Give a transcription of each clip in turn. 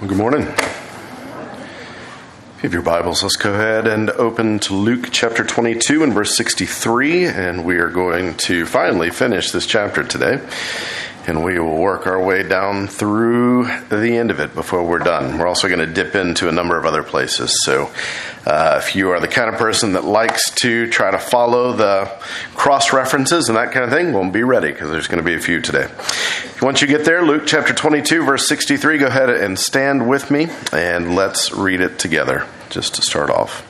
Well, good morning. If you have your Bibles, let's go ahead and open to Luke chapter 22 and verse 63, and we are going to finally finish this chapter today, and we will work our way down through the end of it before we're done. We're also going to dip into a number of other places, so if you are the kind of person that likes to try to follow the cross-references and that kind of thing, well, be ready, because there's going to be a few today. Once you get there, Luke chapter 22, verse 63, go ahead and stand with me, and let's read it together, just to start off.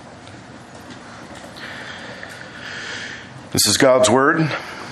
This is God's word.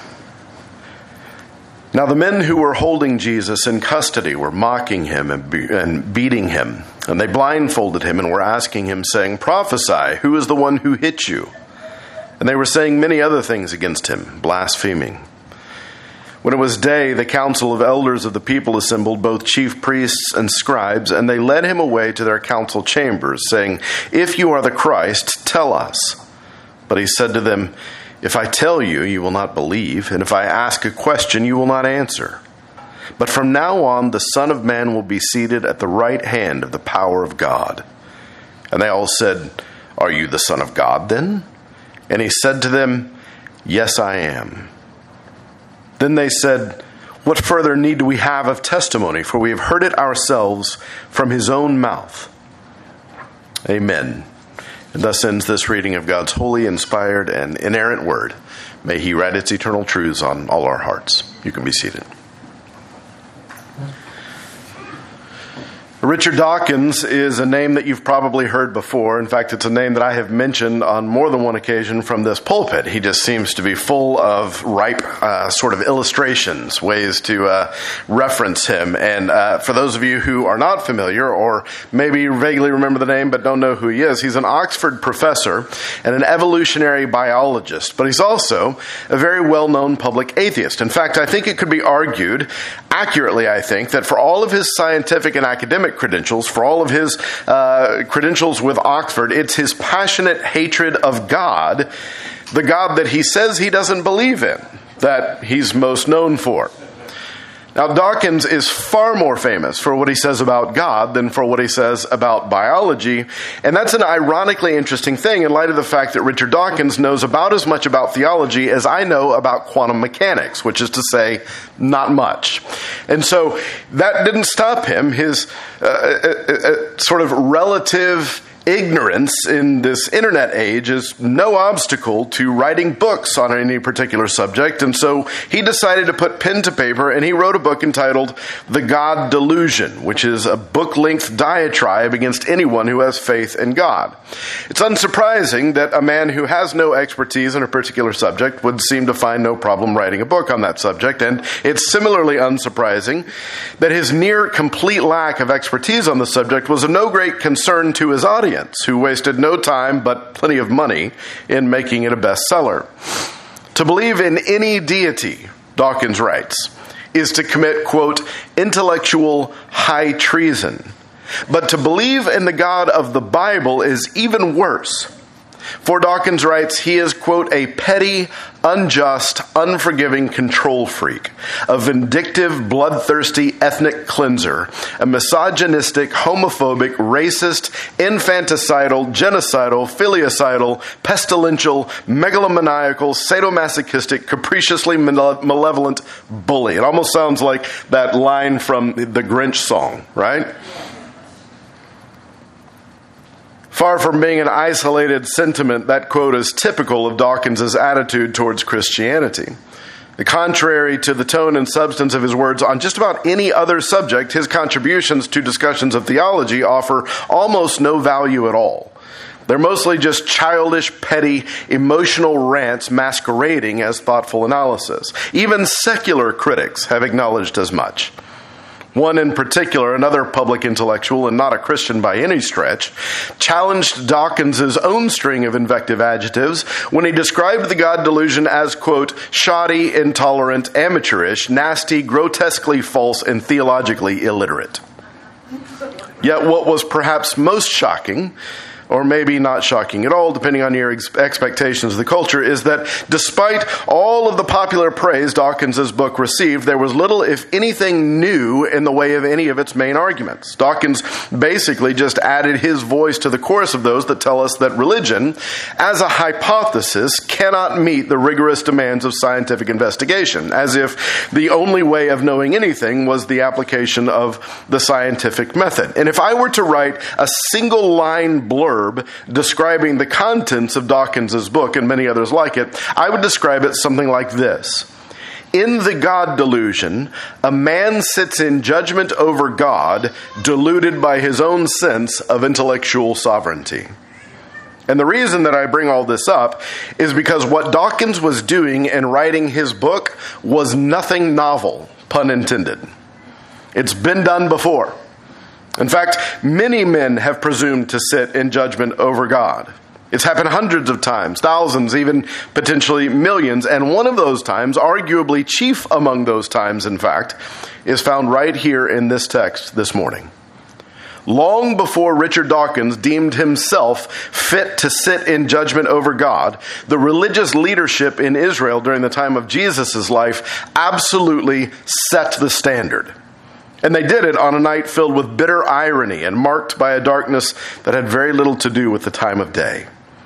Now the men who were holding Jesus in custody were mocking him and beating him, and they blindfolded him and were asking him, saying, "Prophesy, who is the one who hit you?" And they were saying many other things against him, blaspheming. When it was day, the council of elders of the people assembled, both chief priests and scribes, and they led him away to their council chambers, saying, "If you are the Christ, tell us." But he said to them, "If I tell you, you will not believe, and if I ask a question, you will not answer. But from now on, the Son of Man will be seated at the right hand of the power of God." And they all said, "Are you the Son of God then?" And he said to them, "Yes, I am." Then they said, "What further need do we have of testimony? For we have heard it ourselves from his own mouth." Amen. And thus ends this reading of God's holy, inspired, and inerrant word. May he write its eternal truths on all our hearts. You can be seated. Richard Dawkins is a name that you've probably heard before. In fact, it's a name that I have mentioned on more than one occasion from this pulpit. He just seems to be full of ripe sort of illustrations, ways to reference him. And for those of you who are not familiar or maybe vaguely remember the name but don't know who he is, he's an Oxford professor and an evolutionary biologist. But he's also a very well-known public atheist. In fact, I think it could be argued, accurately I think, that for all of his scientific and academic credentials, for all of his credentials with Oxford, it's his passionate hatred of God, the God that he says he doesn't believe in, that he's most known for. Now, Dawkins is far more famous for what he says about God than for what he says about biology, and that's an ironically interesting thing in light of the fact that Richard Dawkins knows about as much about theology as I know about quantum mechanics, which is to say, not much. And so that didn't stop him. His sort of relative ignorance in this internet age is no obstacle to writing books on any particular subject, and so he decided to put pen to paper, and he wrote a book entitled The God Delusion, which is a book-length diatribe against anyone who has faith in God. It's unsurprising that a man who has no expertise in a particular subject would seem to find no problem writing a book on that subject, and it's similarly unsurprising that his near complete lack of expertise on the subject was of no great concern to his audience, who wasted no time but plenty of money in making it a bestseller. To believe in any deity, Dawkins writes, is to commit, quote, intellectual high treason. But to believe in the God of the Bible is even worse. For Dawkins writes, he is, quote, a petty, unjust, unforgiving control freak, a vindictive, bloodthirsty ethnic cleanser, a misogynistic, homophobic, racist, infanticidal, genocidal, filicidal, pestilential, megalomaniacal, sadomasochistic, capriciously malevolent bully. It almost sounds like that line from the Grinch song, right? Far from being an isolated sentiment, that quote is typical of Dawkins' attitude towards Christianity. Contrary to the tone and substance of his words on just about any other subject, his contributions to discussions of theology offer almost no value at all. They're mostly just childish, petty, emotional rants masquerading as thoughtful analysis. Even secular critics have acknowledged as much. One in particular, another public intellectual and not a Christian by any stretch, challenged Dawkins' own string of invective adjectives when he described the God delusion as, quote, shoddy, intolerant, amateurish, nasty, grotesquely false, and theologically illiterate. Yet what was perhaps most shocking or maybe not shocking at all, depending on your expectations of the culture, is that despite all of the popular praise Dawkins' book received, there was little, if anything, new in the way of any of its main arguments. Dawkins basically just added his voice to the chorus of those that tell us that religion, as a hypothesis, cannot meet the rigorous demands of scientific investigation, as if the only way of knowing anything was the application of the scientific method. And if I were to write a single line blurb describing the contents of Dawkins' book and many others like it, I would describe it something like this. In the God delusion, a man sits in judgment over God, deluded by his own sense of intellectual sovereignty. And the reason that I bring all this up is because what Dawkins was doing in writing his book was nothing novel, pun intended. It's been done before. In fact, many men have presumed to sit in judgment over God. It's happened hundreds of times, thousands, even potentially millions. And one of those times, arguably chief among those times, in fact, is found right here in this text this morning. Long before Richard Dawkins deemed himself fit to sit in judgment over God, the religious leadership in Israel during the time of Jesus' life absolutely set the standard. And they did it on a night filled with bitter irony and marked by a darkness that had very little to do with the time of day.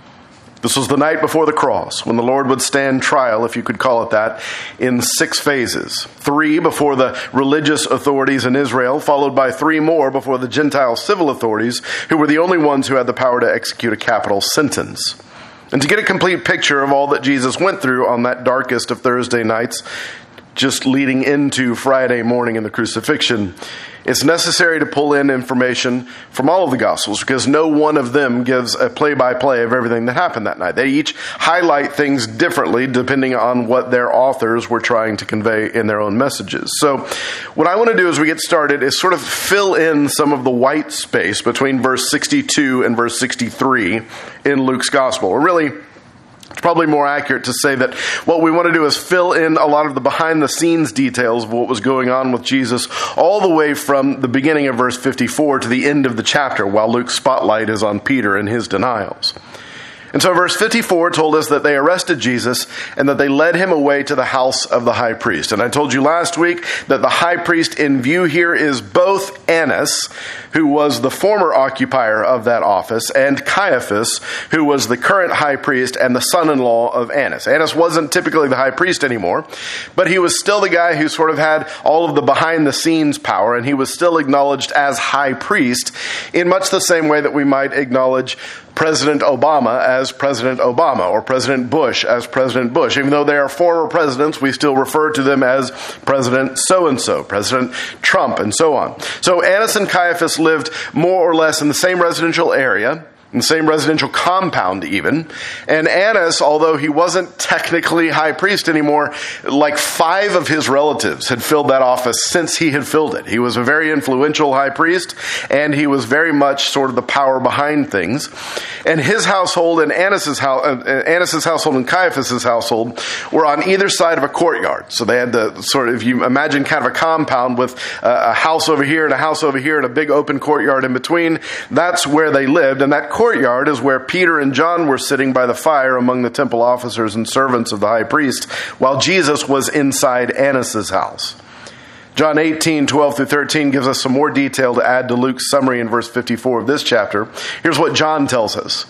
This was the night before the cross, when the Lord would stand trial, if you could call it that, in 6 phases. 3 before the religious authorities in Israel, followed by 3 more before the Gentile civil authorities, who were the only ones who had the power to execute a capital sentence. And to get a complete picture of all that Jesus went through on that darkest of Thursday nights, just leading into Friday morning in the crucifixion, it's necessary to pull in information from all of the Gospels because no one of them gives a play-by-play of everything that happened that night. They each highlight things differently depending on what their authors were trying to convey in their own messages. So what I want to do as we get started is sort of fill in some of the white space between verse 62 and verse 63 in Luke's Gospel. Or really, it's probably more accurate to say that what we want to do is fill in a lot of the behind-the-scenes details of what was going on with Jesus all the way from the beginning of verse 54 to the end of the chapter, while Luke's spotlight is on Peter and his denials. And so verse 54 told us that they arrested Jesus and that they led him away to the house of the high priest. And I told you last week that the high priest in view here is both Annas, who was the former occupier of that office, and Caiaphas, who was the current high priest and the son-in-law of Annas. Annas wasn't typically the high priest anymore, but he was still the guy who sort of had all of the behind-the-scenes power, and he was still acknowledged as high priest in much the same way that we might acknowledge President Obama as President Obama, or President Bush as President Bush. Even though they are former presidents, we still refer to them as President so-and-so, President Trump, and so on. So Annas and Caiaphas lived more or less in the same residential area, in the same residential compound even. And Annas, although he wasn't technically high priest anymore, like 5 of his relatives had filled that office since he had filled it. He was a very influential high priest, and he was very much sort of the power behind things. And his household and Annas' household and Caiaphas' household were on either side of a courtyard. So they had the sort of, if you imagine kind of a compound with a house over here and a house over here and a big open courtyard in between, that's where they lived. And that courtyard is where Peter and John were sitting by the fire among the temple officers and servants of the high priest, while Jesus was inside Annas' house. John 18:12-13 gives us some more detail to add to Luke's summary in verse 54 of this chapter. Here's what John tells us.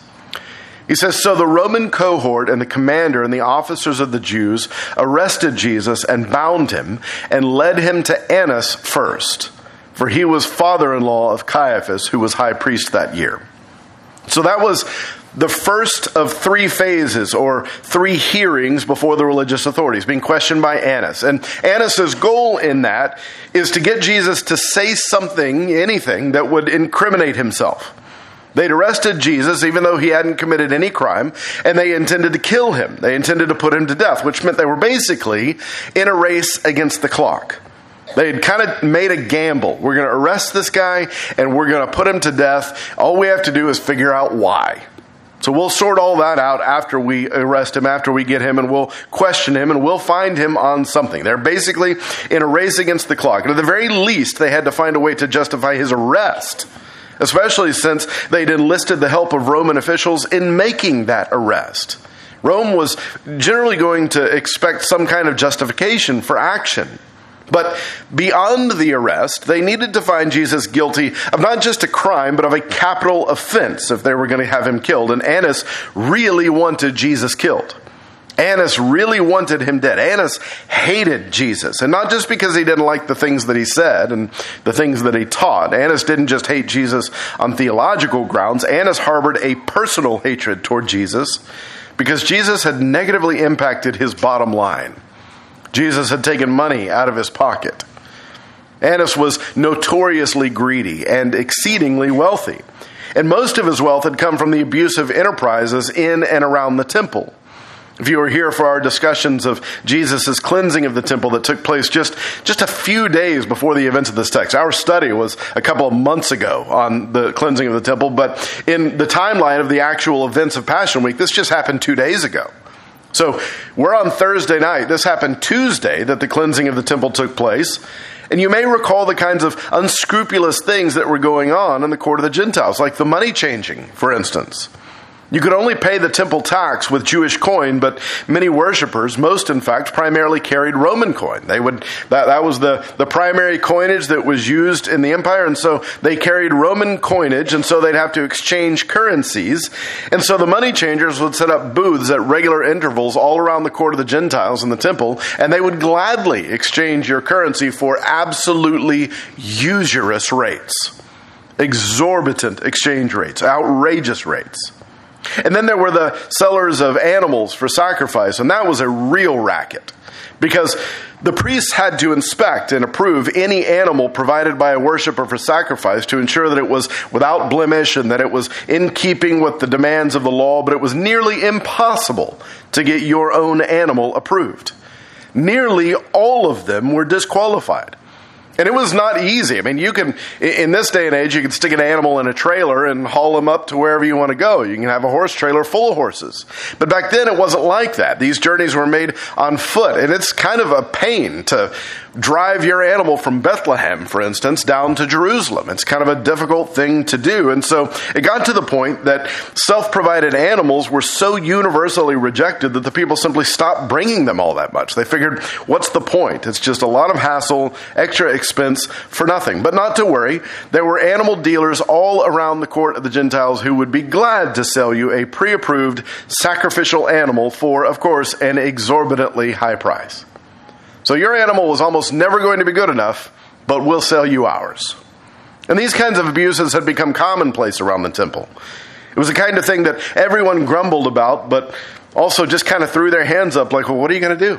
He says, "So the Roman cohort and the commander and the officers of the Jews arrested Jesus and bound him and led him to Annas first, for he was father-in-law of Caiaphas, who was high priest that year." So that was the first of 3 phases, or 3 hearings before the religious authorities, being questioned by Annas. And Annas' goal in that is to get Jesus to say something, anything, that would incriminate himself. They'd arrested Jesus, even though he hadn't committed any crime, and they intended to kill him. They intended to put him to death, which meant they were basically in a race against the clock. They had kind of made a gamble. We're going to arrest this guy, and we're going to put him to death. All we have to do is figure out why. So we'll sort all that out after we arrest him, after we get him, and we'll question him, and we'll find him on something. They're basically in a race against the clock. And at the very least, they had to find a way to justify his arrest. especially since they'd enlisted the help of Roman officials in making that arrest. Rome was generally going to expect some kind of justification for action. But beyond the arrest, they needed to find Jesus guilty of not just a crime, but of a capital offense if they were going to have him killed. And Annas really wanted Jesus killed. Annas really wanted him dead. Annas hated Jesus. And not just because he didn't like the things that he said and the things that he taught. Annas didn't just hate Jesus on theological grounds. Annas harbored a personal hatred toward Jesus because Jesus had negatively impacted his bottom line. Jesus had taken money out of his pocket. Annas was notoriously greedy and exceedingly wealthy. And most of his wealth had come from the abusive enterprises in and around the temple. If you were here for our discussions of Jesus' cleansing of the temple that took place just a few days before the events of this text. Our study was a couple of months ago on the cleansing of the temple, but in the timeline of the actual events of Passion Week, this just happened 2 days ago. So we're on Thursday night. This happened Tuesday that the cleansing of the temple took place. And you may recall the kinds of unscrupulous things that were going on in the court of the Gentiles, like the money changing, for instance. You could only pay the temple tax with Jewish coin, but many worshipers, most in fact, primarily carried Roman coin. That was the primary coinage that was used in the empire, and so they carried Roman coinage, and so they'd have to exchange currencies. And so the money changers would set up booths at regular intervals all around the court of the Gentiles in the temple, and they would gladly exchange your currency for absolutely usurious rates. Exorbitant exchange rates, outrageous rates. And then there were the sellers of animals for sacrifice, and that was a real racket because the priests had to inspect and approve any animal provided by a worshiper for sacrifice to ensure that it was without blemish and that it was in keeping with the demands of the law, but it was nearly impossible to get your own animal approved. Nearly all of them were disqualified. And it was not easy. I mean, you can, in this day and age, you can stick an animal in a trailer and haul him up to wherever you want to go. You can have a horse trailer full of horses. But back then, it wasn't like that. These journeys were made on foot. And it's kind of a pain to drive your animal from Bethlehem, for instance, down to Jerusalem. It's kind of a difficult thing to do. And so it got to the point that self-provided animals were so universally rejected that the people simply stopped bringing them all that much. They figured, what's the point? It's just a lot of hassle, extra expense for nothing. But not to worry, there were animal dealers all around the court of the Gentiles who would be glad to sell you a pre-approved sacrificial animal for, of course, an exorbitantly high price. So your animal was almost never going to be good enough, but we'll sell you ours. And these kinds of abuses had become commonplace around the temple. It was the kind of thing that everyone grumbled about, but also just kind of threw their hands up like, well, what are you going to do?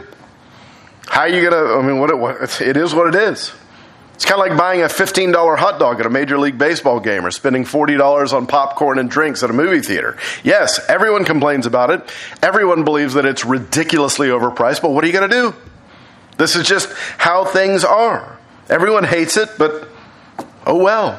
How are you going to, it is what it is. It's kind of like buying a $15 hot dog at a Major League Baseball game or spending $40 on popcorn and drinks at a movie theater. Yes, everyone complains about it. Everyone believes that it's ridiculously overpriced, but what are you going to do? This is just how things are. Everyone hates it, but oh well.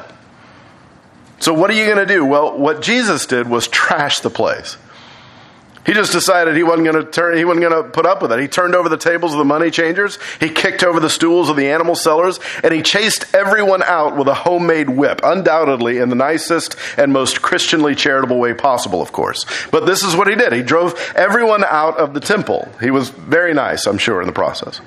So what are you going to do? Well, what Jesus did was trash the place. He just decided he wasn't going to put up with it. He turned over the tables of the money changers. He kicked over the stools of the animal sellers, and he chased everyone out with a homemade whip, undoubtedly in the nicest and most Christianly charitable way possible, of course. But this is what he did. He drove everyone out of the temple. He was very nice, I'm sure, in the process.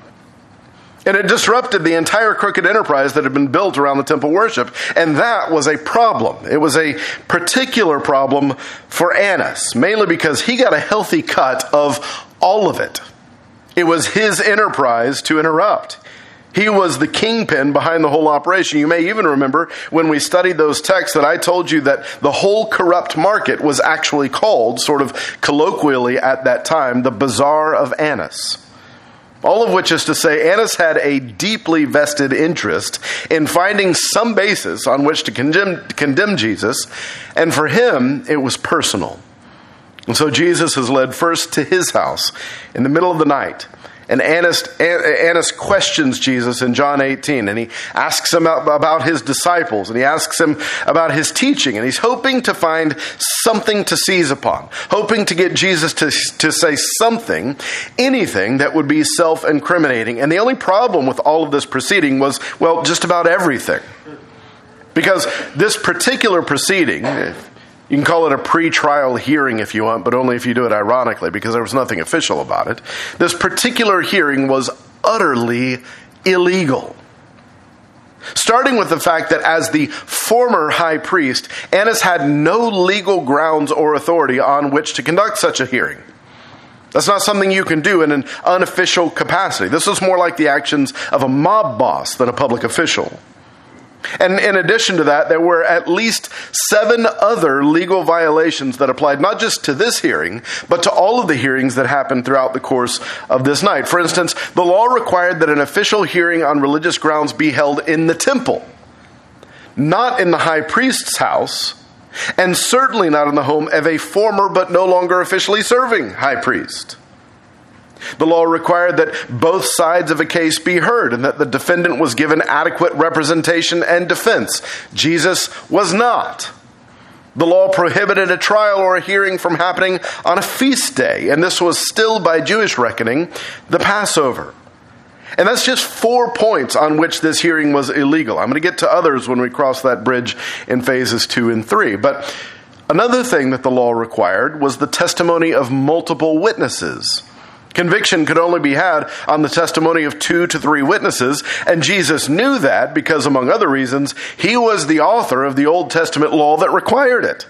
And it disrupted the entire crooked enterprise that had been built around the temple worship. And that was a problem. It was a particular problem for Annas, mainly because he got a healthy cut of all of it. It was his enterprise to interrupt. He was the kingpin behind the whole operation. You may even remember when we studied those texts that I told you that the whole corrupt market was actually called, sort of colloquially at that time, the Bazaar of Annas. All of which is to say, Annas had a deeply vested interest in finding some basis on which to condemn Jesus, and for him, it was personal. And so Jesus is led first to his house in the middle of the night, and Annas questions Jesus in John 18, and he asks him about his disciples, and he asks him about his teaching, and he's hoping to find something to seize upon, hoping to get Jesus to say something, anything that would be self-incriminating. And the only problem with all of this proceeding was, well, just about everything. Because this particular proceeding, you can call it a pre-trial hearing if you want, but only if you do it ironically, because there was nothing official about it. This particular hearing was utterly illegal. Starting with the fact that as the former high priest, Annas had no legal grounds or authority on which to conduct such a hearing. That's not something you can do in an unofficial capacity. This was more like the actions of a mob boss than a public official. And in addition to that, there were at least 7 other legal violations that applied not just to this hearing, but to all of the hearings that happened throughout the course of this night. For instance, the law required that an official hearing on religious grounds be held in the temple, not in the high priest's house, and certainly not in the home of a former but no longer officially serving high priest. The law required that both sides of a case be heard and that the defendant was given adequate representation and defense. Jesus was not. The law prohibited a trial or a hearing from happening on a feast day, and this was still, by Jewish reckoning, the Passover. And that's just 4 points on which this hearing was illegal. I'm going to get to others when we cross that bridge in phases 2 and 3. But another thing that the law required was the testimony of multiple witnesses. Conviction could only be had on the testimony of 2 to 3 witnesses, and Jesus knew that because, among other reasons, he was the author of the Old Testament law that required it.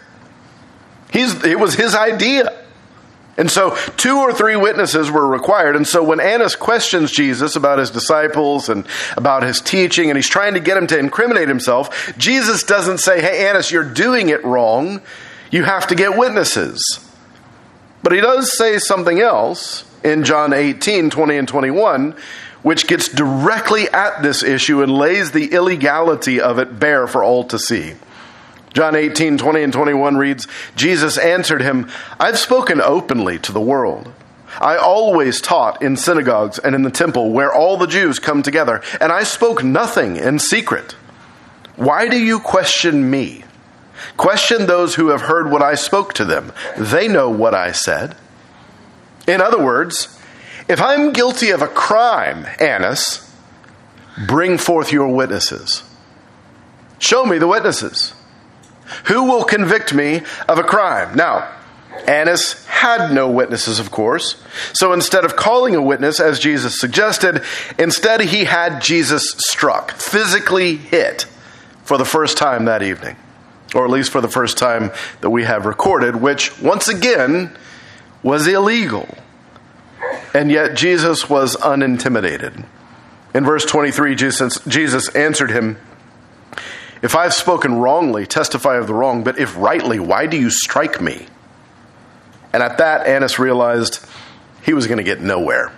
It was his idea. And so 2 or 3 witnesses were required. And so when Annas questions Jesus about his disciples and about his teaching, and he's trying to get him to incriminate himself, Jesus doesn't say, "Hey, Annas, you're doing it wrong. You have to get witnesses." But he does say something else in John 18, 20 and 21, which gets directly at this issue and lays the illegality of it bare for all to see. John 18, 20 and 21 reads, Jesus answered him, "I've spoken openly to the world. I always taught in synagogues and in the temple where all the Jews come together, and I spoke nothing in secret. Why do you question me? Question those who have heard what I spoke to them. They know what I said." In other words, if I'm guilty of a crime, Annas, bring forth your witnesses. Show me the witnesses. Who will convict me of a crime? Now, Annas had no witnesses, of course. So instead of calling a witness, as Jesus suggested, instead he had Jesus struck, physically hit, for the first time that evening. Or at least for the first time that we have recorded, which, once again, was illegal. And yet Jesus was unintimidated. In verse 23, Jesus answered him, "If I've spoken wrongly, testify of the wrong, but if rightly, why do you strike me?" And at that, Annas realized he was going to get nowhere.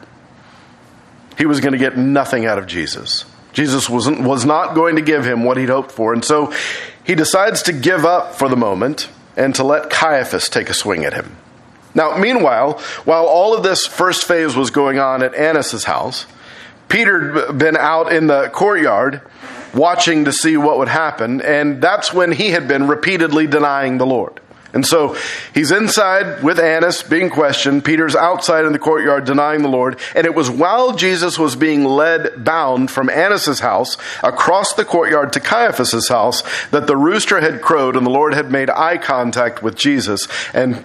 He was going to get nothing out of Jesus. Jesus was not going to give him what he'd hoped for. And so he decides to give up for the moment and to let Caiaphas take a swing at him. Now, meanwhile, while all of this first phase was going on at Annas' house, Peter had been out in the courtyard watching to see what would happen, and that's when he had been repeatedly denying the Lord. And so he's inside with Annas being questioned. Peter's outside in the courtyard denying the Lord. And it was while Jesus was being led bound from Annas' house across the courtyard to Caiaphas' house that the rooster had crowed and the Lord had made eye contact with Jesus. And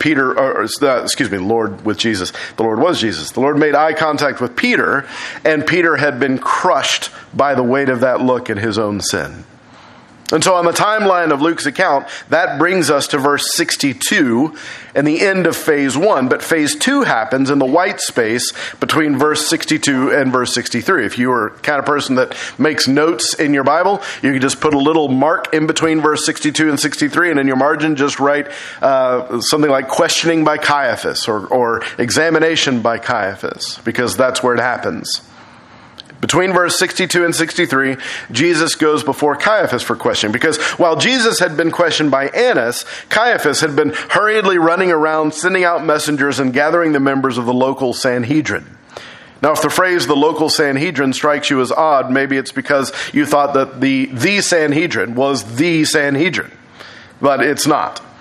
Lord with Jesus. The Lord was Jesus. The Lord made eye contact with Peter, and Peter had been crushed by the weight of that look at his own sin. And so on the timeline of Luke's account, that brings us to verse 62 and the end of phase 1. But phase 2 happens in the white space between verse 62 and verse 63. If you are the kind of person that makes notes in your Bible, you can just put a little mark in between verse 62 and 63, and in your margin just write something like questioning by Caiaphas or examination by Caiaphas, because that's where it happens. Between verse 62 and 63, Jesus goes before Caiaphas for questioning. Because while Jesus had been questioned by Annas, Caiaphas had been hurriedly running around, sending out messengers and gathering the members of the local Sanhedrin. Now, if the phrase "the local Sanhedrin" strikes you as odd, maybe it's because you thought that the Sanhedrin was the Sanhedrin. But it's not.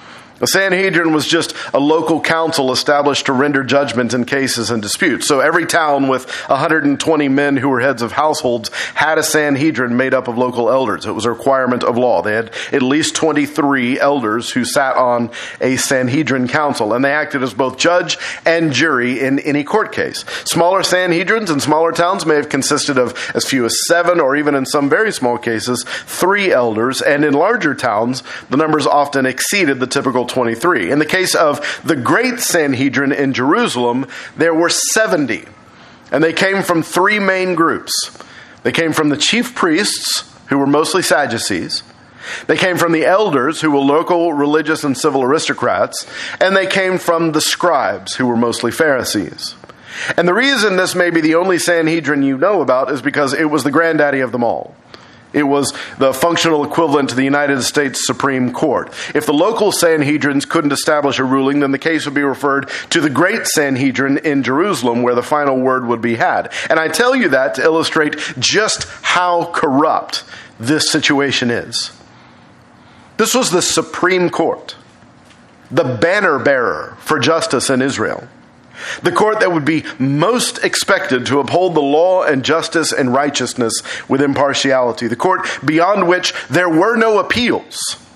The Sanhedrin was just a local council established to render judgment in cases and disputes. So every town with 120 men who were heads of households had a Sanhedrin made up of local elders. It was a requirement of law. They had at least 23 elders who sat on a Sanhedrin council, and they acted as both judge and jury in any court case. Smaller Sanhedrins in smaller towns may have consisted of as few as 7, or even in some very small cases, 3 elders, and in larger towns, the numbers often exceeded the typical 23. In the case of the Great Sanhedrin in Jerusalem, there were 70, and they came from 3 main groups. They came from the chief priests, who were mostly Sadducees. They came from the elders, who were local religious and civil aristocrats, and they came from the scribes, who were mostly Pharisees. And the reason this may be the only Sanhedrin you know about is because it was the granddaddy of them all. It was the functional equivalent to the United States Supreme Court. If the local Sanhedrins couldn't establish a ruling, then the case would be referred to the Great Sanhedrin in Jerusalem, where the final word would be had. And I tell you that to illustrate just how corrupt this situation is. This was the Supreme Court, the banner bearer for justice in Israel. The court that would be most expected to uphold the law and justice and righteousness with impartiality. The court beyond which there were no appeals.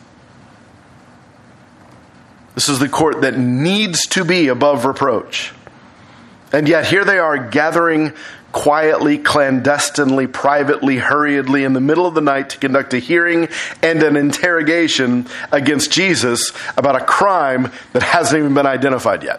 This is the court that needs to be above reproach. And yet here they are gathering quietly, clandestinely, privately, hurriedly in the middle of the night to conduct a hearing and an interrogation against Jesus about a crime that hasn't even been identified yet.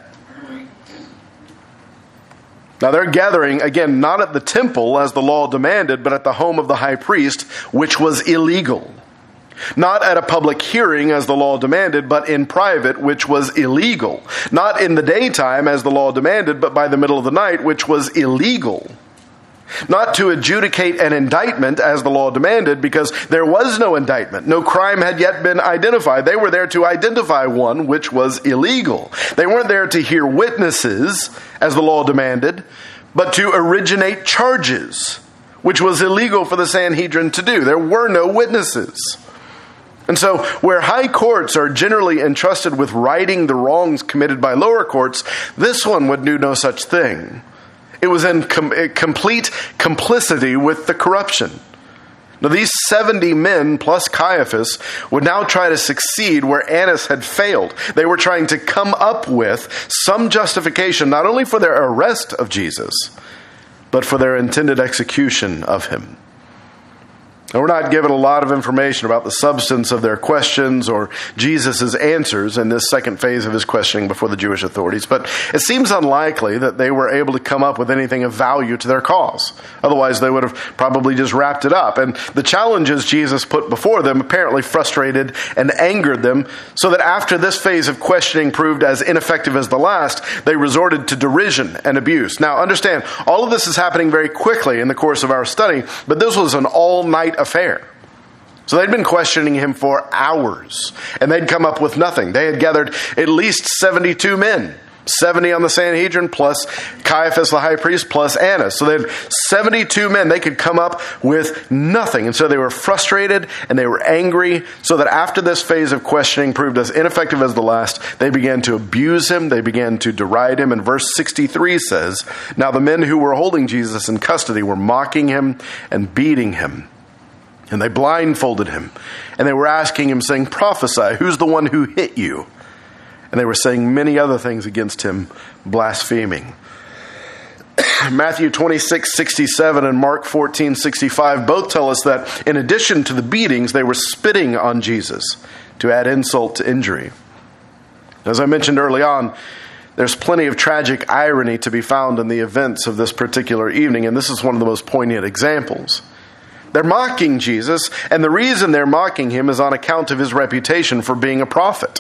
Now they're gathering, again, not at the temple as the law demanded, but at the home of the high priest, which was illegal. Not at a public hearing as the law demanded, but in private, which was illegal. Not in the daytime as the law demanded, but by the middle of the night, which was illegal. Not to adjudicate an indictment as the law demanded, because there was no indictment. No crime had yet been identified. They were there to identify one, which was illegal. They weren't there to hear witnesses as the law demanded, but to originate charges, which was illegal for the Sanhedrin to do. There were no witnesses. And so, where high courts are generally entrusted with righting the wrongs committed by lower courts, this one would do no such thing. It was in complete complicity with the corruption. Now, these 70 men plus Caiaphas would now try to succeed where Annas had failed. They were trying to come up with some justification not only for their arrest of Jesus, but for their intended execution of him. Now, we're not given a lot of information about the substance of their questions or Jesus' answers in this second phase of his questioning before the Jewish authorities, but it seems unlikely that they were able to come up with anything of value to their cause. Otherwise, they would have probably just wrapped it up. And the challenges Jesus put before them apparently frustrated and angered them, so that after this phase of questioning proved as ineffective as the last, they resorted to derision and abuse. Now, understand, all of this is happening very quickly in the course of our study, but this was an all-night affair. So they'd been questioning him for hours, and they'd come up with nothing. They had gathered at least 72 men, 70 on the Sanhedrin, plus Caiaphas the high priest, plus Annas. So they had 72 men. They could come up with nothing. And so they were frustrated and they were angry, so that after this phase of questioning proved as ineffective as the last, they began to abuse him. They began to deride him. And verse 63 says, "Now the men who were holding Jesus in custody were mocking him and beating him. And they blindfolded him, and they were asking him, saying, 'Prophesy, who's the one who hit you?' And they were saying many other things against him, blaspheming." Matthew 26:67 and Mark 14:65 both tell us that in addition to the beatings, they were spitting on Jesus to add insult to injury. As I mentioned early on, there's plenty of tragic irony to be found in the events of this particular evening, and this is one of the most poignant examples. They're mocking Jesus, and the reason they're mocking him is on account of his reputation for being a prophet.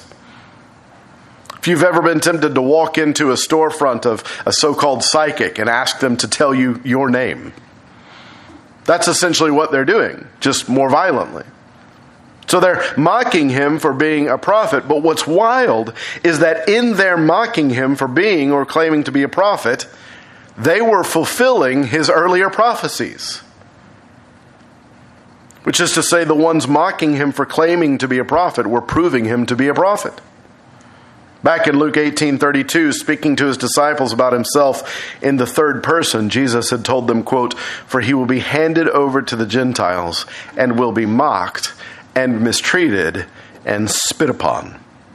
If you've ever been tempted to walk into a storefront of a so-called psychic and ask them to tell you your name, that's essentially what they're doing, just more violently. So they're mocking him for being a prophet, but what's wild is that in their mocking him for being or claiming to be a prophet, they were fulfilling his earlier prophecies. Which is to say, the ones mocking him for claiming to be a prophet were proving him to be a prophet. Back in Luke 18:32, speaking to his disciples about himself in the third person, Jesus had told them, quote, "For he will be handed over to the Gentiles and will be mocked and mistreated and spit upon."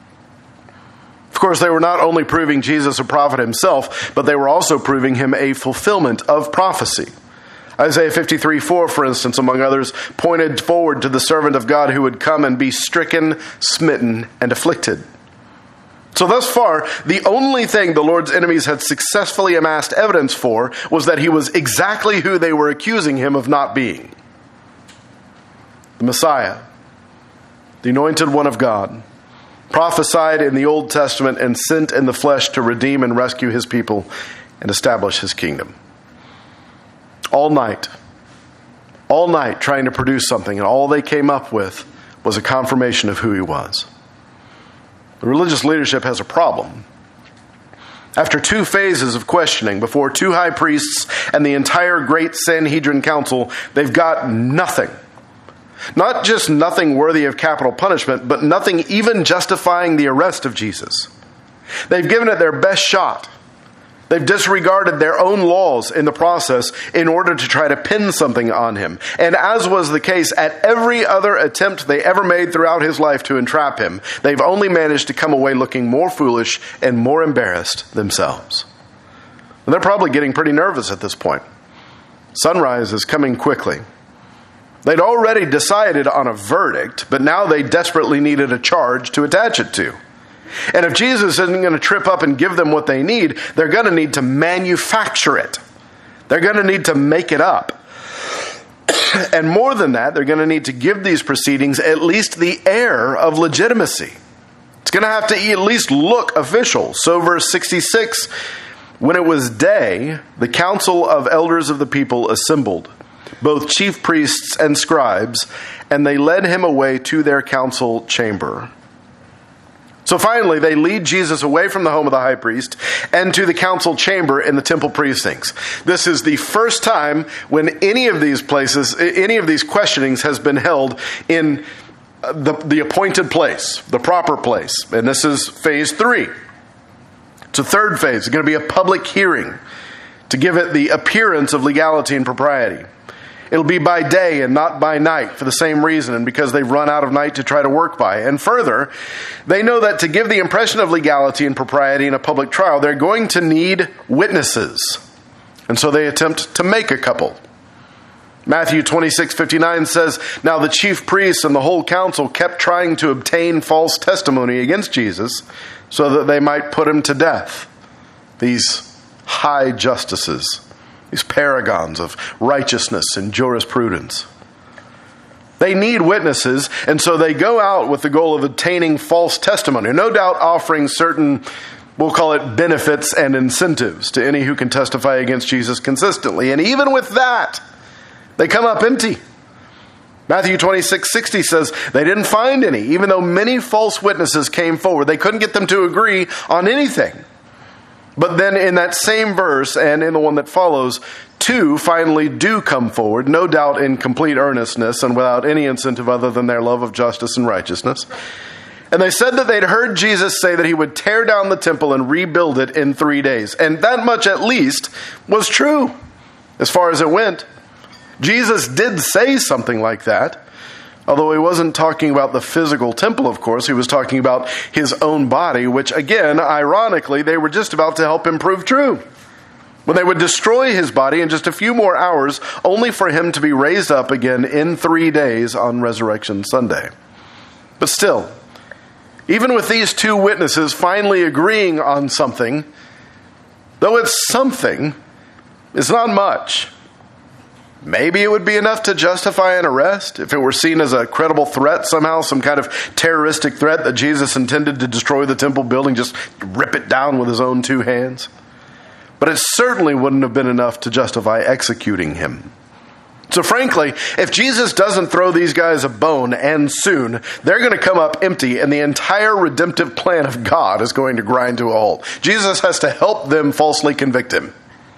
Of course, they were not only proving Jesus a prophet himself, but they were also proving him a fulfillment of prophecy. Isaiah 53:4, for instance, among others, pointed forward to the servant of God who would come and be stricken, smitten, and afflicted. So thus far, the only thing the Lord's enemies had successfully amassed evidence for was that he was exactly who they were accusing him of not being. The Messiah, the anointed one of God, prophesied in the Old Testament and sent in the flesh to redeem and rescue his people and establish his kingdom. All night trying to produce something, and all they came up with was a confirmation of who he was. The religious leadership has a problem. After 2 phases of questioning before 2 high priests and the entire great Sanhedrin council, they've got nothing. Not just nothing worthy of capital punishment, but nothing even justifying the arrest of Jesus. They've given it their best shot. They've disregarded their own laws in the process in order to try to pin something on him. And as was the case at every other attempt they ever made throughout his life to entrap him, they've only managed to come away looking more foolish and more embarrassed themselves. And they're probably getting pretty nervous at this point. Sunrise is coming quickly. They'd already decided on a verdict, but now they desperately needed a charge to attach it to. And if Jesus isn't going to trip up and give them what they need, they're going to need to manufacture it. They're going to need to make it up. And more than that, they're going to need to give these proceedings at least the air of legitimacy. It's going to have to at least look official. So verse 66, when it was day, the council of elders of the people assembled, both chief priests and scribes, and they led him away to their council chamber. So finally, they lead Jesus away from the home of the high priest and to the council chamber in the temple precincts. This is the first time when any of these places, any of these questionings has been held in the appointed place, the proper place. And this is phase 3. It's a third phase. It's going to be a public hearing to give it the appearance of legality and propriety. It'll be by day and not by night for the same reason, and because they've run out of night to try to work by. And further, they know that to give the impression of legality and propriety in a public trial, they're going to need witnesses. And so they attempt to make a couple. Matthew 26:59 says, "Now the chief priests and the whole council kept trying to obtain false testimony against Jesus so that they might put him to death." These high justices, these paragons of righteousness and jurisprudence. They need witnesses, and so they go out with the goal of obtaining false testimony, no doubt offering certain, we'll call it benefits and incentives to any who can testify against Jesus consistently. And even with that, they come up empty. Matthew 26:60 says they didn't find any, even though many false witnesses came forward. They couldn't get them to agree on anything. But then in that same verse and in the one that follows, 2 finally do come forward, no doubt in complete earnestness and without any incentive other than their love of justice and righteousness. And they said that they'd heard Jesus say that he would tear down the temple and rebuild it in 3 days. And that much at least was true as far as it went. Jesus did say something like that. Although he wasn't talking about the physical temple, of course, he was talking about his own body, which again, ironically, they were just about to help him prove true. When they would destroy his body in just a few more hours, only for him to be raised up again in 3 days on Resurrection Sunday. But still, even with these 2 witnesses finally agreeing on something, though it's something, it's not much. Maybe it would be enough to justify an arrest if it were seen as a credible threat somehow, some kind of terroristic threat that Jesus intended to destroy the temple building, just rip it down with his own 2 hands. But it certainly wouldn't have been enough to justify executing him. So frankly, if Jesus doesn't throw these guys a bone, and soon, they're going to come up empty, and the entire redemptive plan of God is going to grind to a halt. Jesus has to help them falsely convict him.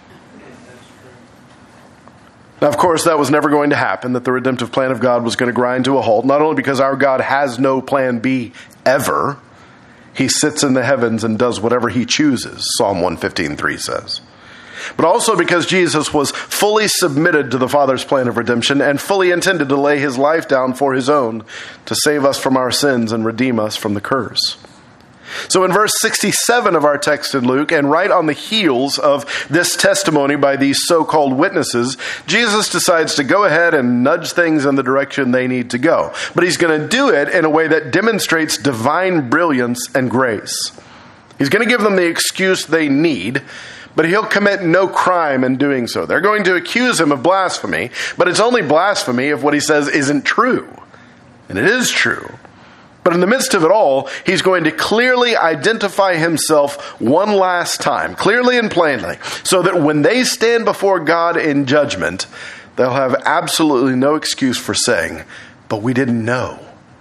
Now, of course, that was never going to happen, that the redemptive plan of God was going to grind to a halt, not only because our God has no plan B ever, He sits in the heavens and does whatever he chooses, Psalm 115:3 says. But also because Jesus was fully submitted to the Father's plan of redemption and fully intended to lay his life down for his own to save us from our sins and redeem us from the curse. So in verse 67 of our text in Luke, and right on the heels of this testimony by these so-called witnesses, Jesus decides to go ahead and nudge things in the direction they need to go. But he's going to do it in a way that demonstrates divine brilliance and grace. He's going to give them the excuse they need, but he'll commit no crime in doing so. They're going to accuse him of blasphemy, but it's only blasphemy if what he says isn't true. And it is true. But in the midst of it all, he's going to clearly identify himself one last time, clearly and plainly, so that when they stand before God in judgment, they'll have absolutely no excuse for saying, "But we didn't know."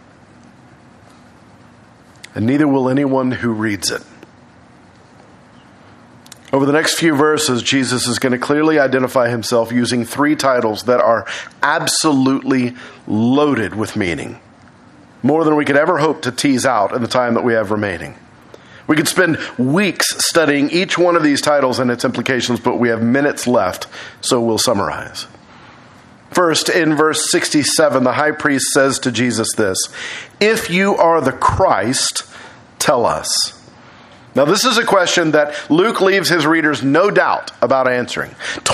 And neither will anyone who reads it. Over the next few verses, Jesus is going to clearly identify himself using 3 titles that are absolutely loaded with meaning. More than we could ever hope to tease out in the time that we have remaining. We could spend weeks studying each one of these titles and its implications, but we have minutes left, so we'll summarize. First, in verse 67, the high priest says to Jesus this, "If you are the Christ, tell us." Now, this is a question that Luke leaves his readers no doubt about answering.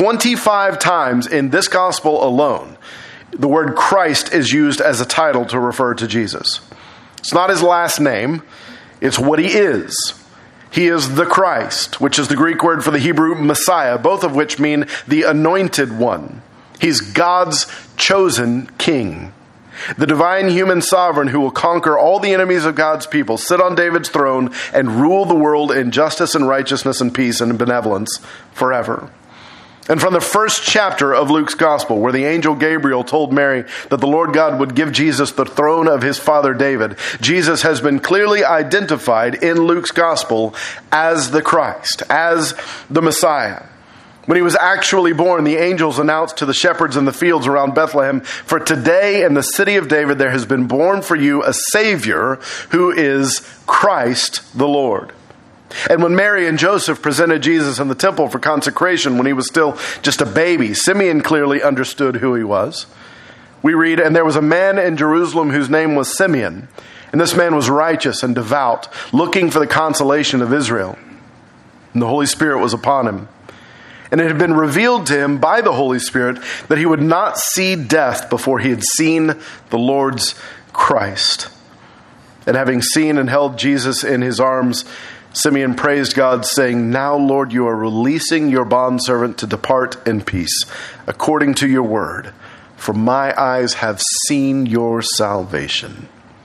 25 times in this gospel alone, the word Christ is used as a title to refer to Jesus. It's not his last name. It's what he is. He is the Christ, which is the Greek word for the Hebrew Messiah, both of which mean the anointed one. He's God's chosen king. The divine human sovereign who will conquer all the enemies of God's people, sit on David's throne, and rule the world in justice and righteousness and peace and benevolence forever. And from the first chapter of Luke's gospel, where the angel Gabriel told Mary that the Lord God would give Jesus the throne of his father David, Jesus has been clearly identified in Luke's gospel as the Christ, as the Messiah. When he was actually born, the angels announced to the shepherds in the fields around Bethlehem, "For today in the city of David there has been born for you a Savior who is Christ the Lord." And when Mary and Joseph presented Jesus in the temple for consecration when he was still just a baby, Simeon clearly understood who he was. We read, "And there was a man in Jerusalem whose name was Simeon, and this man was righteous and devout, looking for the consolation of Israel. And the Holy Spirit was upon him. And it had been revealed to him by the Holy Spirit that he would not see death before he had seen the Lord's Christ. And having seen and held Jesus in his arms, Simeon praised God, saying, 'Now, Lord, you are releasing your bondservant to depart in peace, according to your word. For my eyes have seen your salvation.'"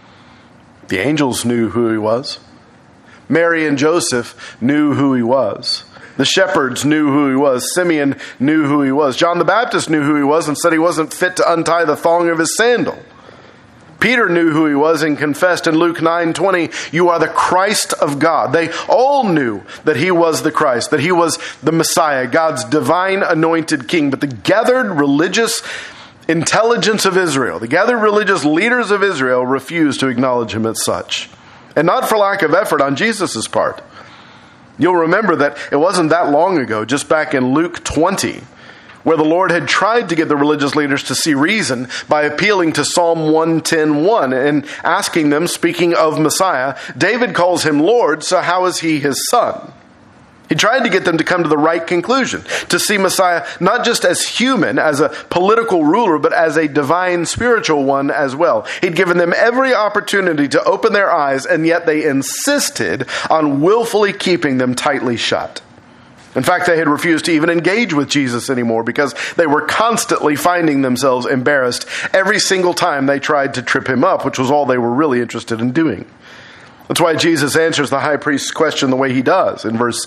The angels knew who he was. Mary and Joseph knew who he was. The shepherds knew who he was. Simeon knew who he was. John the Baptist knew who he was and said he wasn't fit to untie the thong of his sandal. Peter knew who he was and confessed in Luke 9:20, "You are the Christ of God." They all knew that he was the Christ, that he was the Messiah, God's divine anointed king. But the gathered religious intelligence of Israel, the gathered religious leaders of Israel refused to acknowledge him as such. And not for lack of effort on Jesus' part. You'll remember that it wasn't that long ago, just back in Luke 20, where the Lord had tried to get the religious leaders to see reason by appealing to Psalm 110:1 and asking them, speaking of Messiah, David calls him Lord, so how is he his son? He tried to get them to come to the right conclusion, to see Messiah not just as human, as a political ruler, but as a divine spiritual one as well. He'd given them every opportunity to open their eyes, and yet they insisted on willfully keeping them tightly shut. In fact, they had refused to even engage with Jesus anymore because they were constantly finding themselves embarrassed every single time they tried to trip him up, which was all they were really interested in doing. That's why Jesus answers the high priest's question the way he does in verse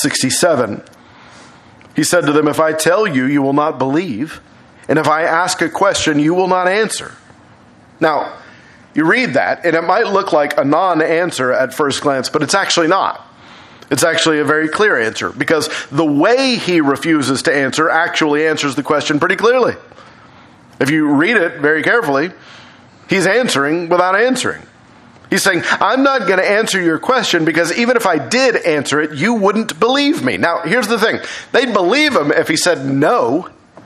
67. He said to them, "If I tell you, you will not believe, and if I ask a question, you will not answer." Now, you read that, and it might look like a non-answer at first glance, but it's actually not. It's actually a very clear answer, because the way he refuses to answer actually answers the question pretty clearly. If you read it very carefully, he's answering without answering. He's saying, I'm not going to answer your question because even if I did answer it, you wouldn't believe me. Now, here's the thing. They'd believe him if he said no.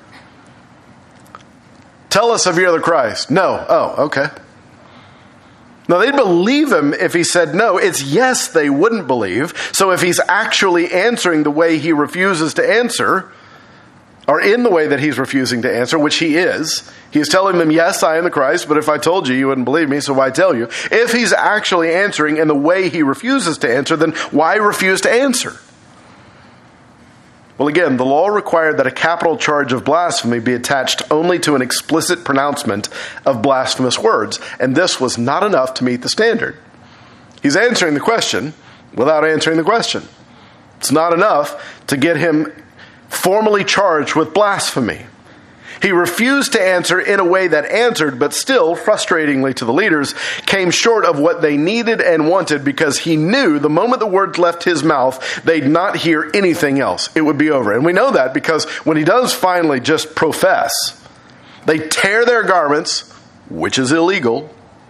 Tell us if you're the Christ. No. Oh, okay. No, they'd believe him if he said no. It's yes they wouldn't believe. So if he's actually answering the way he refuses to answer, or in the way that he's refusing to answer, which he is telling them, yes, I am the Christ, but if I told you, you wouldn't believe me, so why tell you? If he's actually answering in the way he refuses to answer, then why refuse to answer? Well, again, the law required that a capital charge of blasphemy be attached only to an explicit pronouncement of blasphemous words, and this was not enough to meet the standard. He's answering the question without answering the question. It's not enough to get him formally charged with blasphemy. He refused to answer in a way that answered, but still, frustratingly to the leaders, came short of what they needed and wanted because he knew the moment the words left his mouth, they'd not hear anything else. It would be over. And we know that because when he does finally just profess, they tear their garments, which is illegal,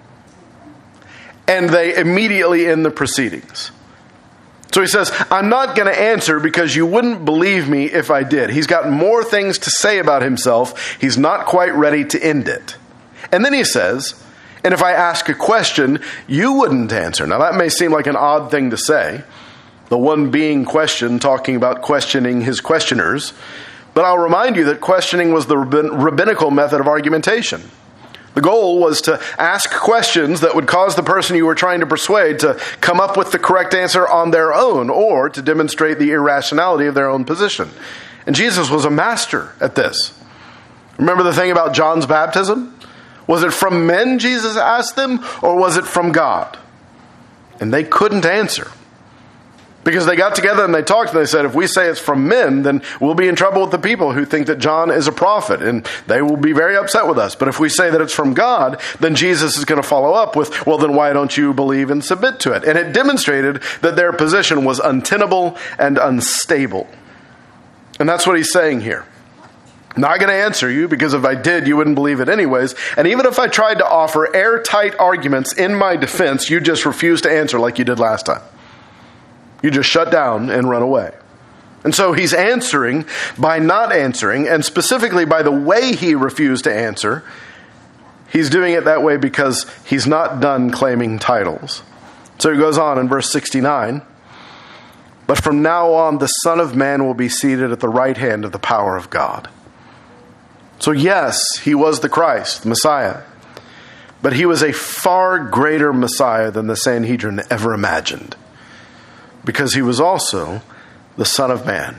and they immediately end the proceedings. So he says, I'm not going to answer because you wouldn't believe me if I did. He's got more things to say about himself. He's not quite ready to end it. And then he says, and if I ask a question, you wouldn't answer. Now that may seem like an odd thing to say. The one being questioned, talking about questioning his questioners. But I'll remind you that questioning was the rabbinical method of argumentation. The goal was to ask questions that would cause the person you were trying to persuade to come up with the correct answer on their own or to demonstrate the irrationality of their own position. And Jesus was a master at this. Remember the thing about John's baptism? Was it from men, Jesus asked them, or was it from God? And they couldn't answer. Because they got together and they talked and they said, if we say it's from men, then we'll be in trouble with the people who think that John is a prophet. And they will be very upset with us. But if we say that it's from God, then Jesus is going to follow up with, well, then why don't you believe and submit to it? And it demonstrated that their position was untenable and unstable. And that's what he's saying here. I'm not going to answer you because if I did, you wouldn't believe it anyways. And even if I tried to offer airtight arguments in my defense, you just refuse to answer like you did last time. You just shut down and run away. And so he's answering by not answering, and specifically by the way he refused to answer. He's doing it that way because he's not done claiming titles. So he goes on in verse 69. But from now on, the Son of Man will be seated at the right hand of the power of God. So yes, he was the Christ, the Messiah. But he was a far greater Messiah than the Sanhedrin ever imagined. Because he was also the Son of Man.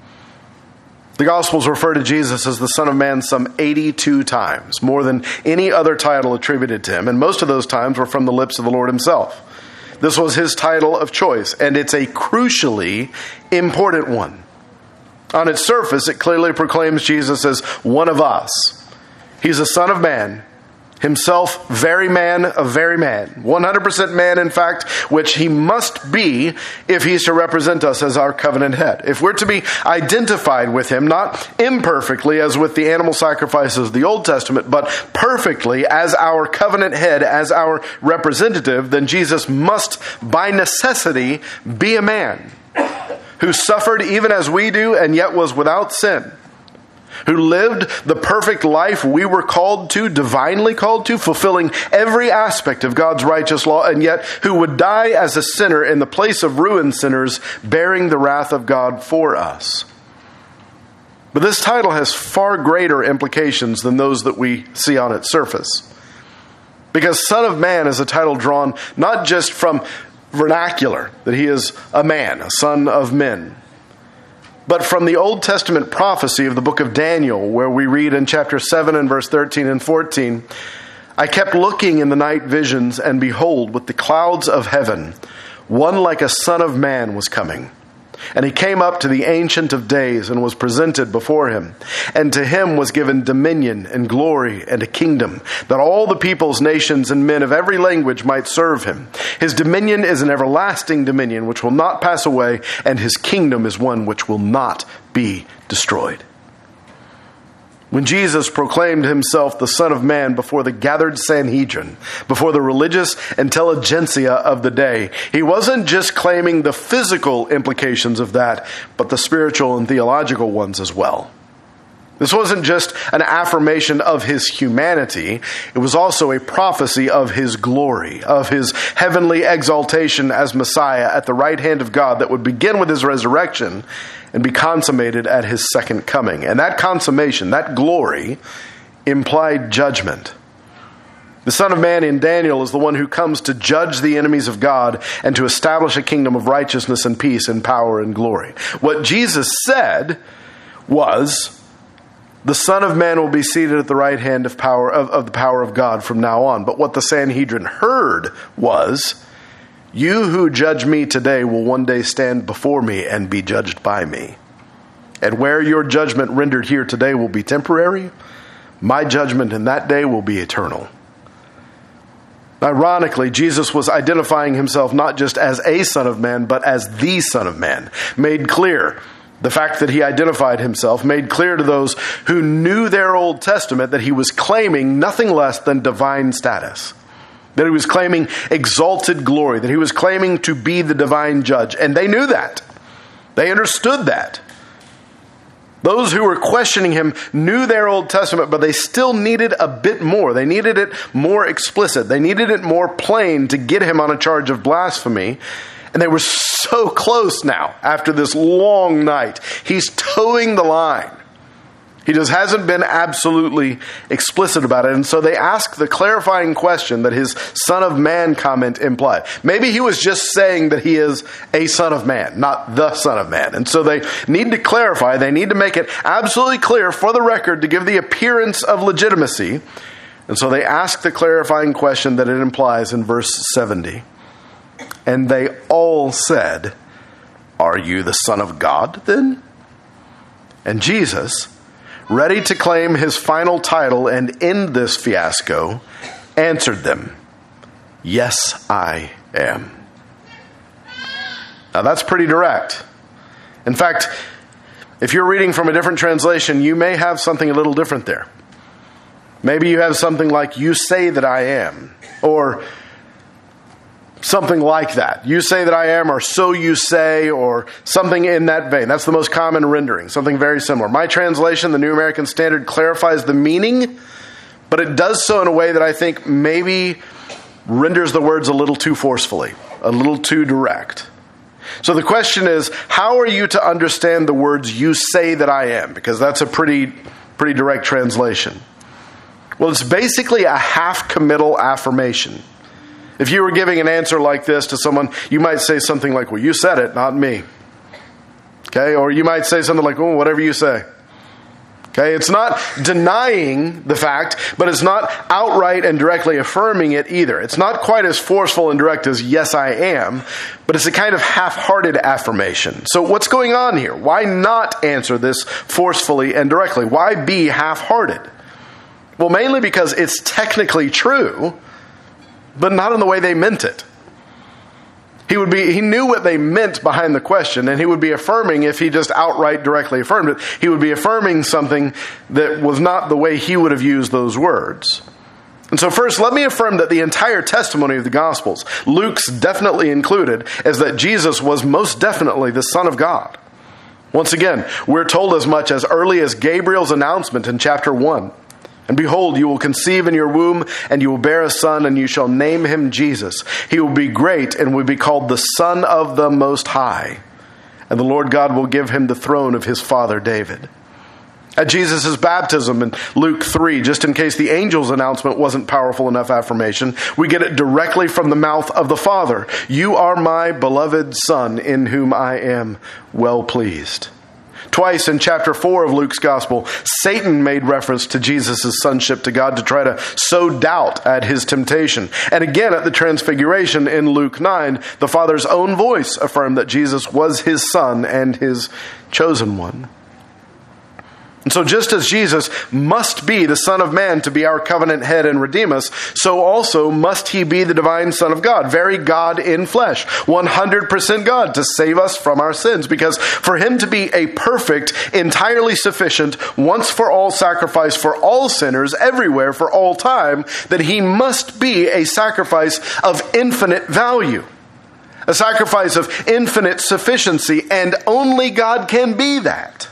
The Gospels refer to Jesus as the Son of Man some 82 times, more than any other title attributed to him, and most of those times were from the lips of the Lord himself. This was his title of choice, and it's a crucially important one. On its surface, it clearly proclaims Jesus as one of us. He's a Son of Man, himself very man of very man, 100% man, in fact, which he must be if he's to represent us as our covenant head. If we're to be identified with him, not imperfectly as with the animal sacrifices of the Old Testament, but perfectly as our covenant head, as our representative, then Jesus must, by necessity, be a man who suffered even as we do and yet was without sin, who lived the perfect life we were called to, divinely called to, fulfilling every aspect of God's righteous law, and yet who would die as a sinner in the place of ruined sinners, bearing the wrath of God for us. But this title has far greater implications than those that we see on its surface. Because Son of Man is a title drawn not just from vernacular, that he is a man, a son of men, but from the Old Testament prophecy of the book of Daniel, where we read in chapter 7 and verse 13 and 14, I kept looking in the night visions, and behold, with the clouds of heaven, one like a son of man was coming. And he came up to the Ancient of Days and was presented before him. And to him was given dominion and glory and a kingdom, that all the peoples, nations, and men of every language might serve him. His dominion is an everlasting dominion which will not pass away, and his kingdom is one which will not be destroyed. When Jesus proclaimed himself the Son of Man before the gathered Sanhedrin, before the religious intelligentsia of the day, he wasn't just claiming the physical implications of that, but the spiritual and theological ones as well. This wasn't just an affirmation of his humanity, it was also a prophecy of his glory, of his heavenly exaltation as Messiah at the right hand of God that would begin with his resurrection and be consummated at his second coming. And that consummation, that glory, implied judgment. The Son of Man in Daniel is the one who comes to judge the enemies of God and to establish a kingdom of righteousness and peace and power and glory. What Jesus said was, the Son of Man will be seated at the right hand of the power of God from now on. But what the Sanhedrin heard was, you who judge me today will one day stand before me and be judged by me. And where your judgment rendered here today will be temporary, my judgment in that day will be eternal. Ironically, Jesus was identifying himself not just as a Son of Man, but as the Son of Man. Made clear, the fact that he identified himself made clear to those who knew their Old Testament that he was claiming nothing less than divine status. That he was claiming exalted glory, that he was claiming to be the divine judge. And they knew that. They understood that. Those who were questioning him knew their Old Testament, but they still needed a bit more. They needed it more explicit. They needed it more plain to get him on a charge of blasphemy. And they were so close now after this long night. He's towing the line. He just hasn't been absolutely explicit about it. And so they ask the clarifying question that his Son of Man comment implied. Maybe he was just saying that he is a Son of Man, not the Son of Man. And so they need to clarify. They need to make it absolutely clear for the record to give the appearance of legitimacy. And so they ask the clarifying question that it implies in verse 70. And they all said, "Are you the Son of God then?" And Jesus, ready to claim his final title and end this fiasco, answered them, "Yes, I am." Now that's pretty direct. In fact, if you're reading from a different translation, you may have something a little different there. Maybe you have something like, "You say that I am," or something like that. "You say that I am," or "so you say," or something in that vein. That's the most common rendering, something very similar. My translation, the New American Standard, clarifies the meaning, but it does so in a way that I think maybe renders the words a little too forcefully, a little too direct. So the question is, how are you to understand the words "you say that I am"? Because that's a pretty direct translation. Well, it's basically a half-committal affirmation. If you were giving an answer like this to someone, you might say something like, "Well, you said it, not me." Okay? Or you might say something like, "Oh, whatever you say." Okay? It's not denying the fact, but it's not outright and directly affirming it either. It's not quite as forceful and direct as "yes, I am," but it's a kind of half-hearted affirmation. So what's going on here? Why not answer this forcefully and directly? Why be half-hearted? Well, mainly because it's technically true, but not in the way they meant it. He knew what they meant behind the question, and he would be affirming if he just outright directly affirmed it. He would be affirming something that was not the way he would have used those words. And so first, let me affirm that the entire testimony of the Gospels, Luke's definitely included, is that Jesus was most definitely the Son of God. Once again, we're told as much as early as Gabriel's announcement in chapter 1. "And behold, you will conceive in your womb, and you will bear a son, and you shall name him Jesus. He will be great, and will be called the Son of the Most High. And the Lord God will give him the throne of his father David." At Jesus' baptism in Luke 3, just in case the angel's announcement wasn't powerful enough affirmation, we get it directly from the mouth of the Father. "You are my beloved Son, in whom I am well pleased." Twice in chapter 4 of Luke's gospel, Satan made reference to Jesus' sonship to God to try to sow doubt at his temptation. And again at the transfiguration in Luke 9, the Father's own voice affirmed that Jesus was his Son and his chosen one. And so just as Jesus must be the Son of Man to be our covenant head and redeem us, so also must he be the divine Son of God, very God in flesh, 100% God to save us from our sins. Because for him to be a perfect, entirely sufficient, once for all sacrifice for all sinners, everywhere, for all time, then he must be a sacrifice of infinite value, a sacrifice of infinite sufficiency, and only God can be that.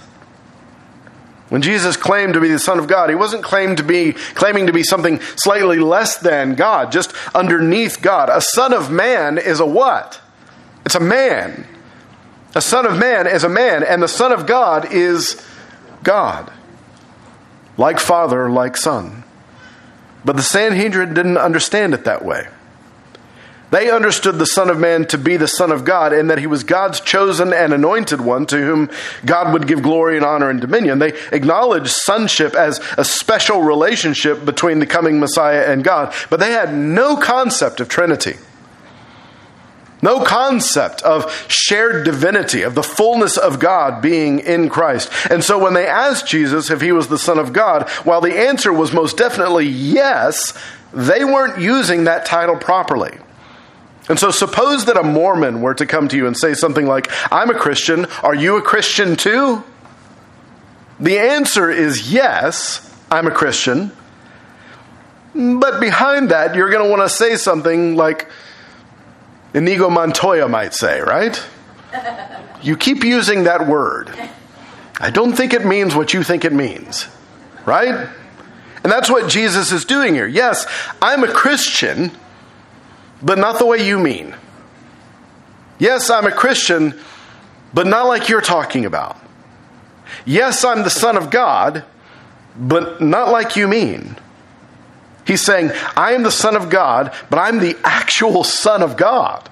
When Jesus claimed to be the Son of God, he wasn't claiming to be something slightly less than God, just underneath God. A son of man is a what? It's a man. A son of man is a man, and the Son of God is God. Like Father, like Son. But the Sanhedrin didn't understand it that way. They understood the Son of Man to be the Son of God, and that he was God's chosen and anointed one to whom God would give glory and honor and dominion. They acknowledged sonship as a special relationship between the coming Messiah and God, but they had no concept of Trinity. No concept of shared divinity, of the fullness of God being in Christ. And so when they asked Jesus if he was the Son of God, while the answer was most definitely yes, they weren't using that title properly. And so suppose that a Mormon were to come to you and say something like, I'm a Christian, are you a Christian too? The answer is yes, I'm a Christian. But behind that, you're going to want to say something like Inigo Montoya might say, right? You keep using that word. I don't think it means what you think it means, right? And that's what Jesus is doing here. Yes, I'm a Christian, but not the way you mean. Yes, I'm a Christian, but not like you're talking about. Yes, I'm the Son of God, but not like you mean. He's saying, I am the Son of God, but I'm the actual Son of God.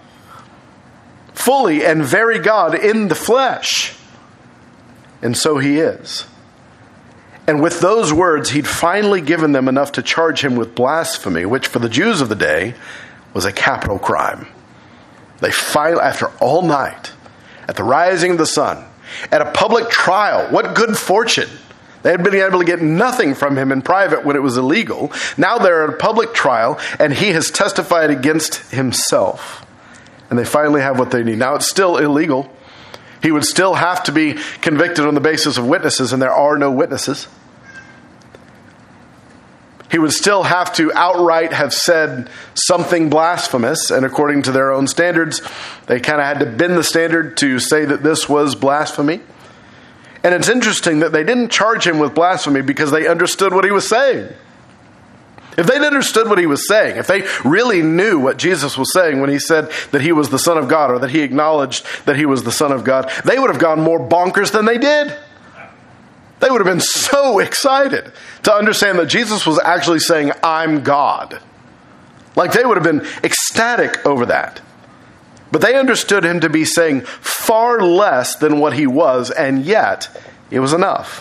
Fully and very God in the flesh. And so he is. And with those words, he'd finally given them enough to charge him with blasphemy, which for the Jews of the day was a capital crime. They finally, after all night, at the rising of the sun, at a public trial, what good fortune. They had been able to get nothing from him in private when it was illegal. Now they're at a public trial, and he has testified against himself. And they finally have what they need. Now it's still illegal. He would still have to be convicted on the basis of witnesses, and there are no witnesses. He would still have to outright have said something blasphemous, and according to their own standards, they kind of had to bend the standard to say that this was blasphemy. And it's interesting that they didn't charge him with blasphemy because they understood what he was saying. If they'd understood what he was saying, if they really knew what Jesus was saying when he said that he was the Son of God, or that he acknowledged that he was the Son of God, they would have gone more bonkers than they did. They would have been so excited to understand that Jesus was actually saying, I'm God. Like they would have been ecstatic over that. But they understood him to be saying far less than what he was, and yet it was enough.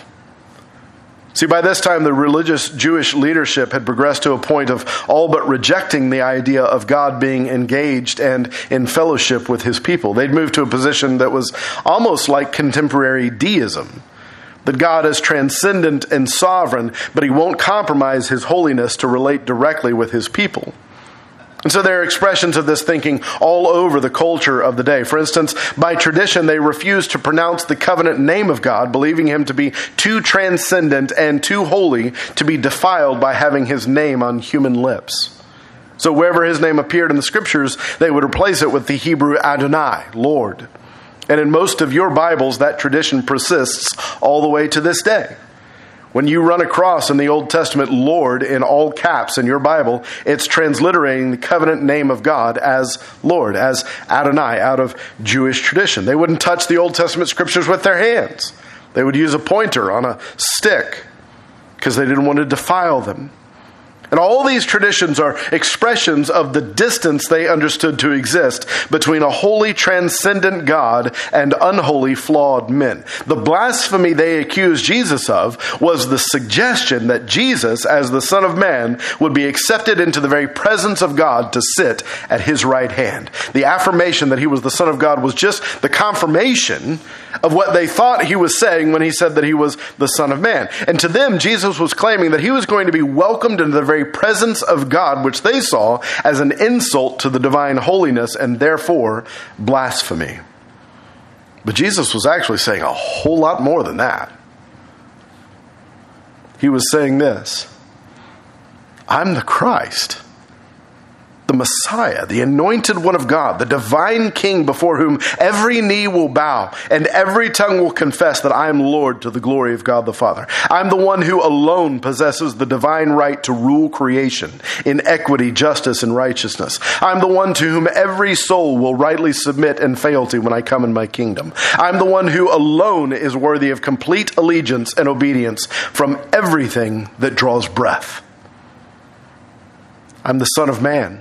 See, by this time, the religious Jewish leadership had progressed to a point of all but rejecting the idea of God being engaged and in fellowship with his people. They'd moved to a position that was almost like contemporary deism. That God is transcendent and sovereign, but he won't compromise his holiness to relate directly with his people. And so there are expressions of this thinking all over the culture of the day. For instance, by tradition, they refuse to pronounce the covenant name of God, believing him to be too transcendent and too holy to be defiled by having his name on human lips. So wherever his name appeared in the scriptures, they would replace it with the Hebrew Adonai, Lord. And in most of your Bibles, that tradition persists all the way to this day. When you run across in the Old Testament Lord in all caps in your Bible, it's transliterating the covenant name of God as Lord, as Adonai, out of Jewish tradition. They wouldn't touch the Old Testament scriptures with their hands. They would use a pointer on a stick because they didn't want to defile them. And all these traditions are expressions of the distance they understood to exist between a holy, transcendent God and unholy, flawed men. The blasphemy they accused Jesus of was the suggestion that Jesus, as the Son of Man, would be accepted into the very presence of God to sit at his right hand. The affirmation that he was the Son of God was just the confirmation of what they thought he was saying when he said that he was the Son of Man. And to them, Jesus was claiming that he was going to be welcomed into the very presence of God, which they saw as an insult to the divine holiness and therefore blasphemy. But Jesus was actually saying a whole lot more than that. He was saying this: I'm the Christ, the Messiah, the anointed one of God, the divine King before whom every knee will bow and every tongue will confess that I am Lord, to the glory of God the Father. I'm the one who alone possesses the divine right to rule creation in equity, justice, and righteousness. I'm the one to whom every soul will rightly submit in fealty when I come in my kingdom. I'm the one who alone is worthy of complete allegiance and obedience from everything that draws breath. I'm the Son of Man,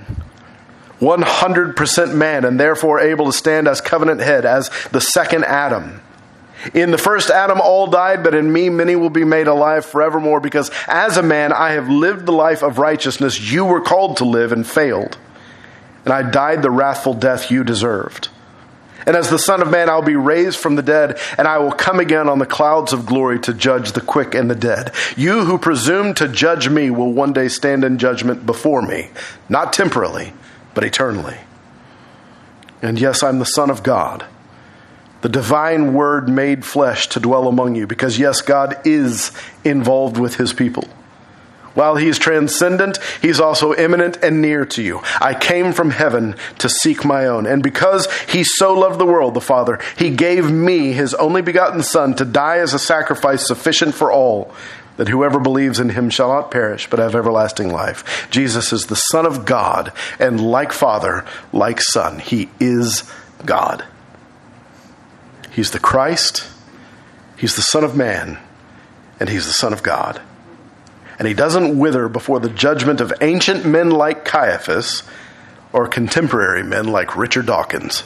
100% man, and therefore able to stand as covenant head, as the second Adam. In the first Adam all died, but in me many will be made alive forevermore, because as a man I have lived the life of righteousness you were called to live and failed. And I died the wrathful death you deserved. And as the Son of Man, I'll be raised from the dead, and I will come again on the clouds of glory to judge the quick and the dead. You who presume to judge me will one day stand in judgment before me, not temporally, but eternally. And yes, I'm the Son of God, the divine Word made flesh to dwell among you, because yes, God is involved with his people. While he's transcendent, he's also immanent and near to you. I came from heaven to seek my own. And because he so loved the world, the Father, he gave me his only begotten Son to die as a sacrifice sufficient for all, that whoever believes in him shall not perish, but have everlasting life. Jesus is the Son of God, and like Father, like Son, he is God. He's the Christ, he's the Son of Man, and he's the Son of God. And he doesn't wither before the judgment of ancient men like Caiaphas or contemporary men like Richard Dawkins.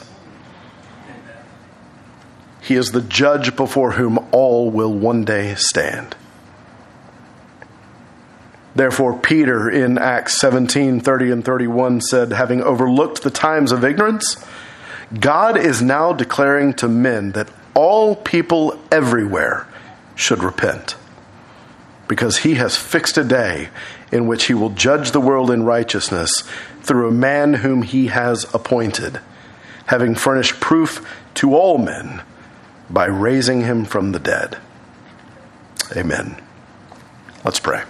He is the judge before whom all will one day stand. Therefore, Peter in Acts 17:30 and 31 said, having overlooked the times of ignorance, God is now declaring to men that all people everywhere should repent, because he has fixed a day in which he will judge the world in righteousness through a man whom he has appointed, having furnished proof to all men by raising him from the dead. Amen. Let's pray.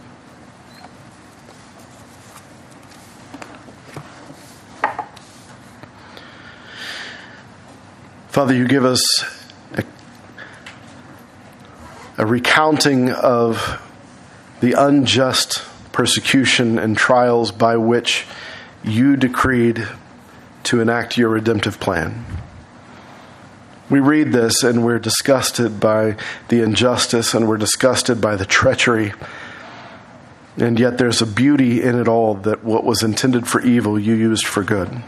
Father, you give us a recounting of the unjust persecution and trials by which you decreed to enact your redemptive plan. We read this and we're disgusted by the injustice and we're disgusted by the treachery. And yet there's a beauty in it all, that what was intended for evil you used for good.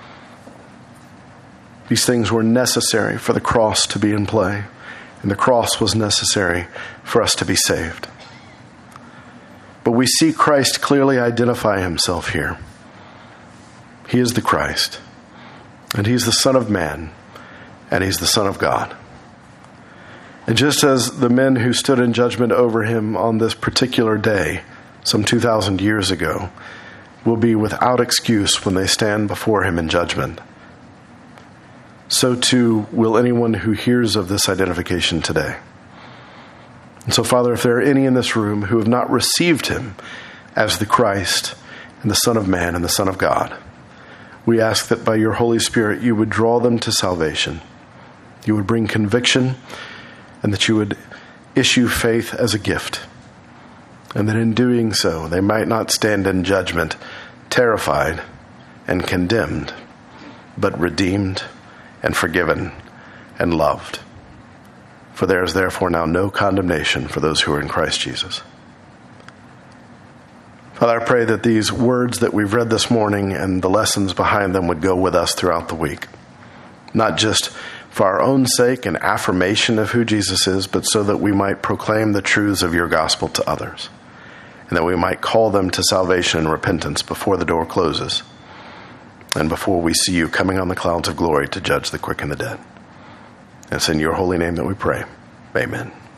These things were necessary for the cross to be in play. And the cross was necessary for us to be saved. But we see Christ clearly identify himself here. He is the Christ, and he's the Son of Man, and he's the Son of God. And just as the men who stood in judgment over him on this particular day, some 2,000 years ago, will be without excuse when they stand before him in judgment, so too will anyone who hears of this identification today. And so, Father, if there are any in this room who have not received him as the Christ and the Son of Man and the Son of God, we ask that by your Holy Spirit you would draw them to salvation. You would bring conviction, and that you would issue faith as a gift. And that in doing so, they might not stand in judgment, terrified and condemned, but redeemed and forgiven and loved. For there is therefore now no condemnation for those who are in Christ Jesus. Father, I pray that these words that we've read this morning and the lessons behind them would go with us throughout the week. Not just for our own sake and affirmation of who Jesus is, but so that we might proclaim the truths of your gospel to others, and that we might call them to salvation and repentance before the door closes, and before we see you coming on the clouds of glory to judge the quick and the dead. And it's in your holy name that we pray. Amen.